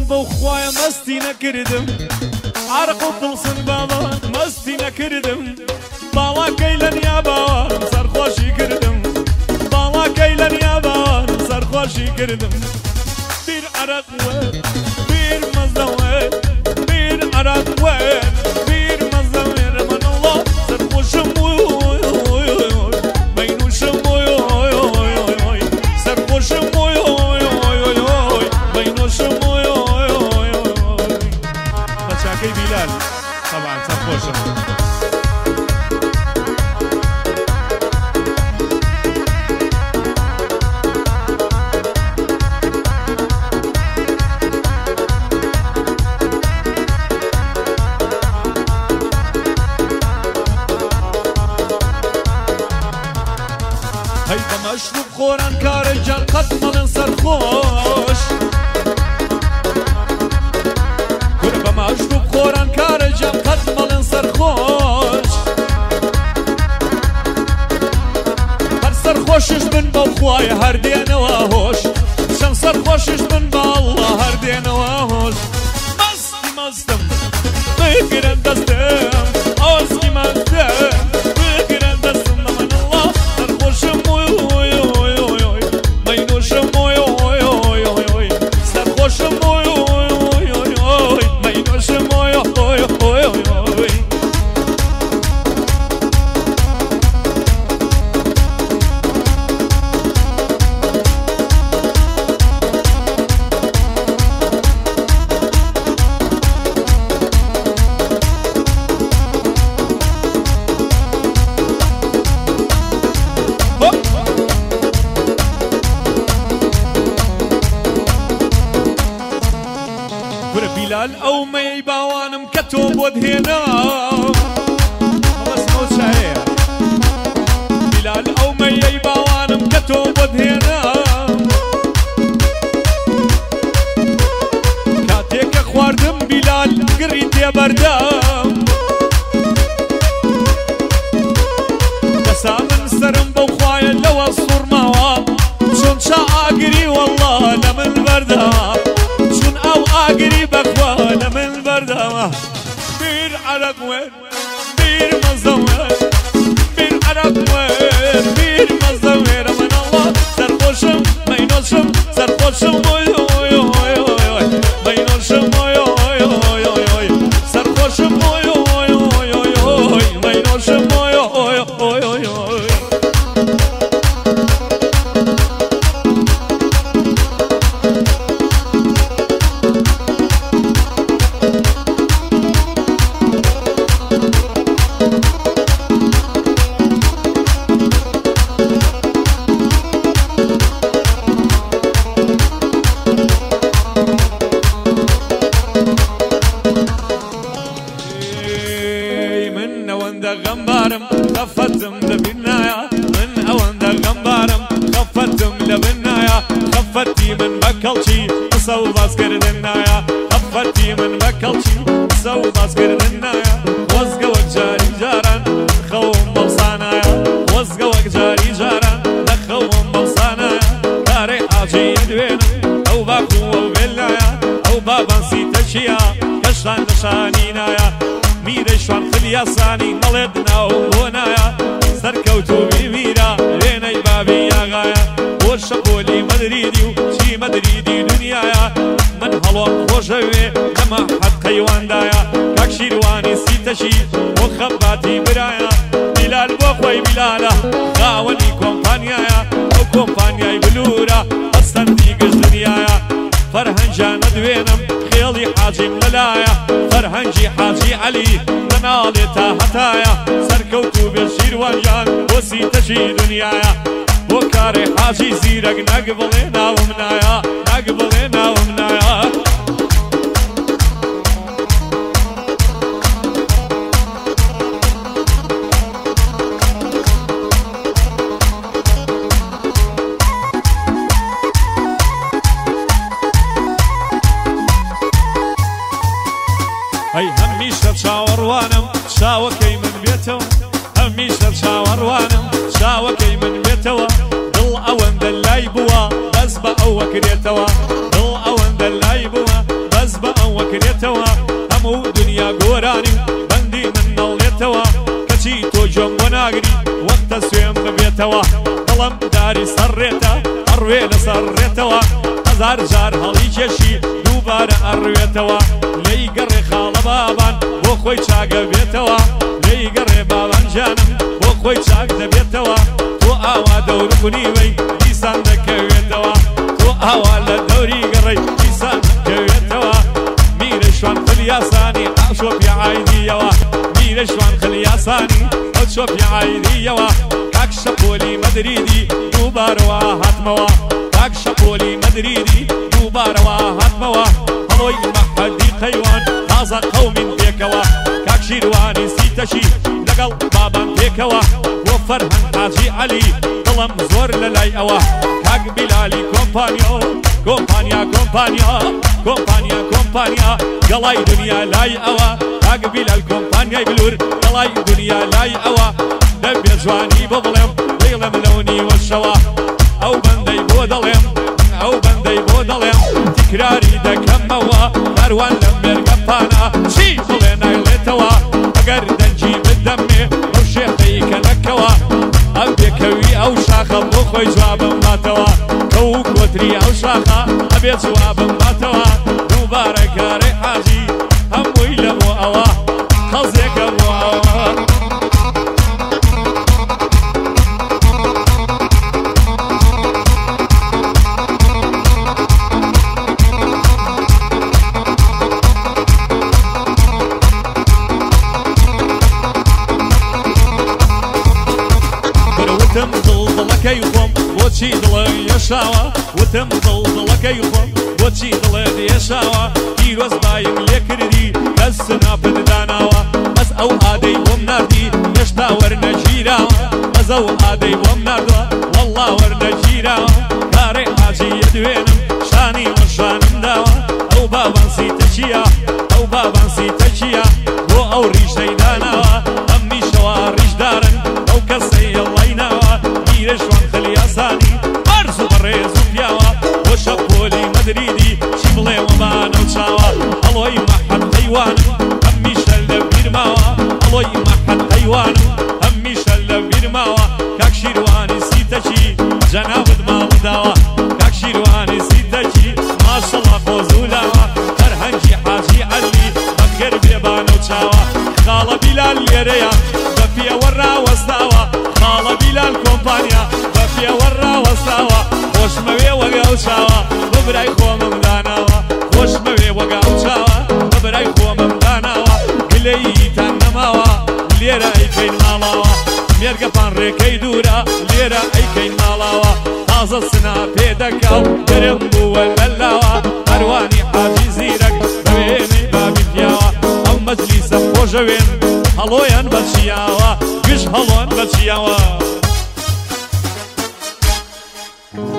بخوايا مستينا كردم عرق وطلسن بابا مستينا كردم بالا كيلن يا باوان سرخوشي كردم بالا كيلن يا باوان سرخوشي كردم بير عرق وين بير مزوين بير عرق وين بير مزوين من الله سرخوشم بينوشم سرخوشم بينوشم بشاكي بلال طبعا سرخوشم هيدا مشروب خوران كارجان قد مالن سرخوش قربة مشروب خوران كارجان قد مالن سرخوش هر سرخوشش من بخواي هر دين واهوش شم سرخوشش من بالله هر دين واهوش مستي مستم بقرن دستم اوسكي مستم بقرن دستم من الله سرخوشم بلال او مي باوانم كتب ودهنا بس مو شاعر بلال او مي باوانم كتب ودهنا كاتيك خواردم بلال قريت يا بردام بسا من سرم بخوايا لو الصور مواب شون شاقري والله لمن بردام او اقري بخوانا من البردامة بير عرق وين بير مزوين بير عرق وين بير مزوين من الله سرخوشم ما ينوشم سرخوشم ما ينوشم سرخوشم ما ينوشم غمبارم خفتم لبنايا من اوان دا غمبارم خفتم لبنايا خفتي من بكلشي سو باس كردنايا خفتي من بكلشي سو باس كردنايا وزقا وجاري جاران خوم بوصانايا وزقا وجاري جاران خوم بوصانايا كاري اجي يدوين او باكو او بلايا او بابا سيتشيا كشان نشانينايا میرشوان خلیاسانی مڵێدنا و بۆنایە سەرکەوتو بیمیرە لێنەی بابی ئاغایە بۆ شەپۆلی مەدریدی و چی مەدریدی دنیایە من هەڵۆم خۆشەوێ لەمە حەد قەیواندایە کاک شیروانی سیتەشی بۆ خەباتی برایە بیلال بۆ خۆی بیلالە خاوەنی کۆمپانیایە ئەو کۆمپانیای بلورە هەستەندی گشت دنیایە فەرهەنجانە دوێنم خێڵی حاجیم لەلایە فەرهەنجی حاجی عەلی لەناڵێتە هەتایە سەرکەوتو بێ شیروانجان بۆ سیتەشی دنیایە بۆ کارێ حاجی زیرەک نەگ بڵێ ناوم نایە نەگ بڵێ ناوم نایە ئەی هەمیشە چاوەڕوانم چاوەکەی من بێتەوە هەمیشە چاوەڕوانم چاوەکەی من بێتەوە دڵ ئەوەندە لای بووە بەس بە ئەوە کرێتەوە دڵ ئەوەندە لای بووە بەس ئەکرێتەوە هەموو دنیا گۆرانی بەندی من نەڵێتەوە کەچی تۆ جۆم بۆ ناگری وەختە سوێم ببێتەوە دڵم داری سەرڕێتە ئەڕوێ لەسەر ڕێتەوە هەزار جار هەڵی کێشی دووبارە ئەڕوێتەوە لێی گەڕێ خاڵە بابان بۆ خۆی چاگە بێتەوە لێی گەڕێ بابان جانم بۆ خۆی چاک دەبێتەوە تۆ ئاوا دەور خونیوەی دیسان دەکەوێتەوە تۆ ئاوا لە دەوری گەڕەی دیسان دەکەوێتەوە میرە شوان خلیاسانی ئاشۆ پیعایدیەوە میرە شوان خلیاسانی ئەوچۆ پیعایدیەوە کاک شەپۆلی مەدریدی دووبارەوە هاتمەوە کاک شەپۆلی مەدریدی دووبارەوە هاتمەوە هەڵۆی مەحەدی قەیوان تازە قەومین پێکەوە کاک شیروانی سیتەشی لەگەڵ بابان پێکەوە بۆ فەرهەنگ حاجی عەلی دڵم زۆر لە لای ئەوە کاک بیلالی کۆمپانیا کۆمپانیا کۆمپانیا کۆمپانیا کۆمپانیا گەڵای دنیا لای ئەوە کاک بیلال کۆمپانیای بلور گەڵای دنیا لای ئەوە دەبێ جوانی بۆ بڵێم دڵم لەونی وەشەوە ئەو بەندەی بۆ دەڵێم ئەو بەندەی بۆ دەڵێم تکراری دەکەمەوە هەروان لە مێرگەپانە چی بڵێ نایڵێتەوە ئەگەر دەنجی بدەمێ ئەو شێخەی کە نەکەوە ئەم پێکەوی ئەو شاخە بۆ خۆی جوابم ماتەوە کە و کۆتری ئەو شاخە ئەبێ جوابم ماتەوە دووبارە کارەی حاجی هەمووی لە بۆ ئەوە خەڵزێکە بۆ ئەوە وتم دڵدڵەکەی خۆم بۆچی دڵە یەشاوە وتم دڵدڵەکەی خۆم بۆچی دڵێ دێشاوە پیرۆز بایم لێ کردی کەس سناپت داناوە بەس ئەو ئادەی بۆم ناردی هێشتا وەرنەگیراوە بەس ئەو ئادەی بۆم ناردووە وەڵڵا وەرنەگیراوە کارێ حاجیە دوێنم شانی وەشانم داوە ئەو بابان سیتە چییە ئەو بابان سیتە چییە بۆ ئەو ڕیشەی داناوە ئەم نیشەوە ڕیشدارن ئەو کەسەی ئەڵڵای ناوە میرە شوان خلیاسانی بەرز و بەڕێز و پیاوە بۆ شەپۆلی مەدریدی چی بڵێ وەمانە و چاوە ئەڵۆی مەحەد قەیوانم هەمیشە لە بیرماوە ئەڵۆی مەحەد قەیوانم هەمیشە لە بیرماوە کاک شیروانی سیتەچی جەنابت ماڵی داوە کاک شیروانی سیتەچی ماشەڵڵا خۆزولاوە فەرهەنگی حاجی عەلی بەخێر بێبانە و چاوە خاڵە بیلال لێرەیە بە پێوە ڕاوەستاوە خاڵە بیلال کۆمپانیا بە پێوە ڕاوەستاوە خۆشمەوێ وەگە و چاوە بە برای خۆمم داناوە خۆشمەوێ وەگە و چاوە بە برای خۆمم داناوە گلەیتان نەماوە لێرە ئەیکەین ماڵاوە مێرگەپان ڕێکەی دوورە لێرە ئەیکەین ماڵاوە تازە سنا پێدەکا و گەرم بووە لەلاوە هەروانی حاجی زیرەک بەوێنەی بابی پیاوە ئەو مەجلیسە خۆشەوێن هەڵۆیان بەچیاوە گشت هەڵۆن بەچیاوە